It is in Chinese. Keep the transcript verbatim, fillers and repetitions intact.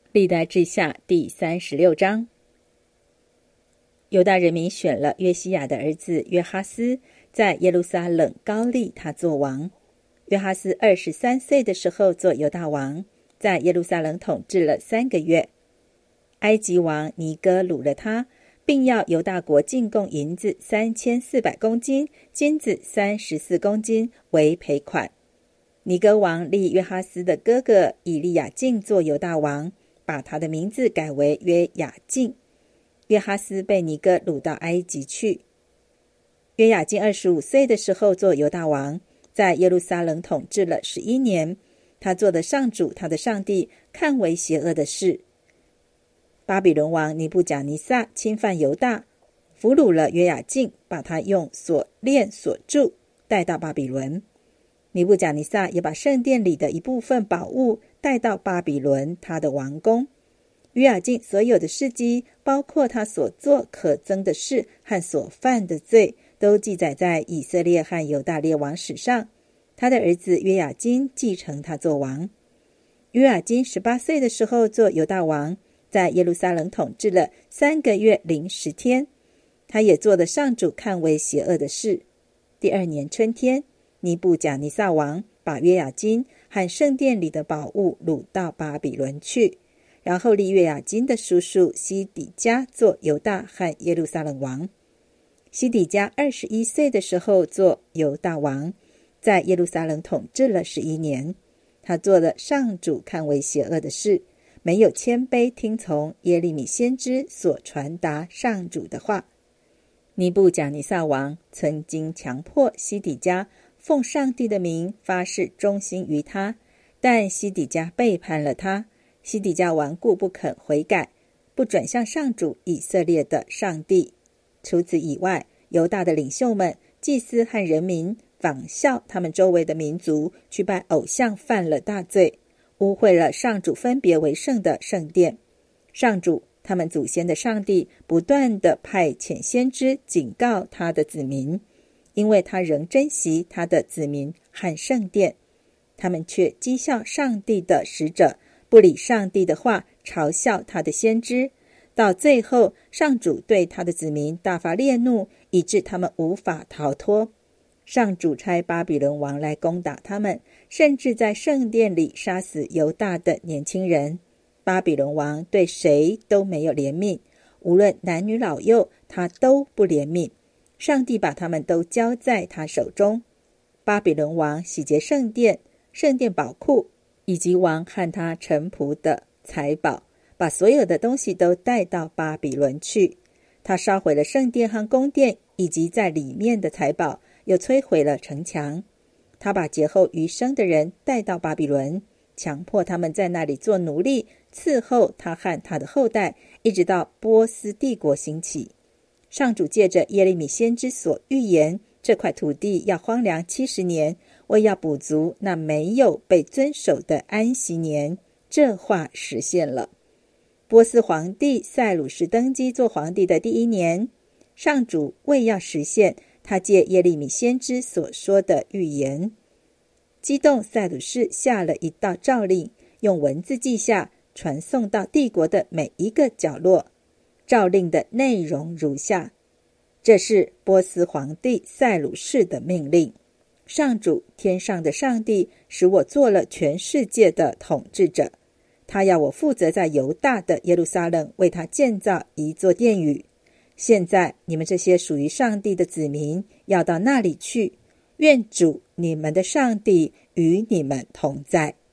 历代志下第三十六章。犹大人民选了约西亚的儿子约哈斯，在耶路撒冷高立他做王。约哈斯二十三岁的时候做犹大王，在耶路撒冷统治了三个月。埃及王尼哥掳了他，并要犹大国进贡银子三千四百公斤，金子三十四公斤为赔款。尼哥王立约哈斯的哥哥以利亚敬做犹大王，把他的名字改为约雅敬。约哈斯被尼哥掳到埃及去。约雅敬二十五岁的时候做犹大王，在耶路撒冷统治了十一年。他做的上主他的上帝看为邪恶的事。巴比伦王尼布甲尼撒侵犯犹大，俘虏了约雅敬，把他用锁链锁住，带到巴比伦。尼布甲尼撒也把圣殿里的一部分宝物带到巴比伦他的王宫。约雅敬所有的事迹，包括他所做可憎的事和所犯的罪，都记载在以色列和犹大列王史上。他的儿子约雅斤继承他做王。约雅斤十八岁的时候做犹大王，在耶路撒冷统治了三个月零十天。他也做了上主看为邪恶的事。第二年春天，尼布甲尼撒王把约雅斤和圣殿里的宝物掳到巴比伦去，然后立约雅斤的叔叔西底家做犹大和耶路撒冷王。西底家二十一岁的时候做犹大王，在耶路撒冷统治了十一年。他做了上主看为邪恶的事，没有谦卑听从耶利米先知所传达上主的话。尼布甲尼撒王曾经强迫西底家奉上帝的名发誓忠心于他，但西底家背叛了他。西底家顽固不肯悔改，不转向上主以色列的上帝。除此以外，犹大的领袖们、祭司和人民仿效他们周围的民族，去拜偶像，犯了大罪，污秽了上主分别为圣的圣殿。上主他们祖先的上帝不断地派遣先知警告他的子民，因为他仍珍惜他的子民和圣殿，他们却讥笑上帝的使者，不理上帝的话，嘲笑他的先知。到最后，上主对他的子民大发烈怒，以致他们无法逃脱。上主差巴比伦王来攻打他们，甚至在圣殿里杀死犹大的年轻人。巴比伦王对谁都没有怜悯，无论男女老幼，他都不怜悯。上帝把他们都交在他手中。巴比伦王洗劫圣殿、圣殿宝库，以及王和他臣仆的财宝，把所有的东西都带到巴比伦去。他烧毁了圣殿和宫殿，以及在里面的财宝，又摧毁了城墙。他把劫后余生的人带到巴比伦，强迫他们在那里做奴隶，伺候他和他的后代，一直到波斯帝国兴起。上主借着耶利米先知所预言，这块土地要荒凉七十年，为要补足那没有被遵守的安息年。这话实现了。波斯皇帝塞鲁士登基做皇帝的第一年，上主为要实现他借耶利米先知所说的预言，激动塞鲁士下了一道诏令，用文字记下，传送到帝国的每一个角落。诏令的内容如下：这是波斯皇帝塞鲁士的命令。上主天上的上帝使我做了全世界的统治者，他要我负责在犹大的耶路撒冷为他建造一座殿宇。现在你们这些属于上帝的子民要到那里去，愿主你们的上帝与你们同在。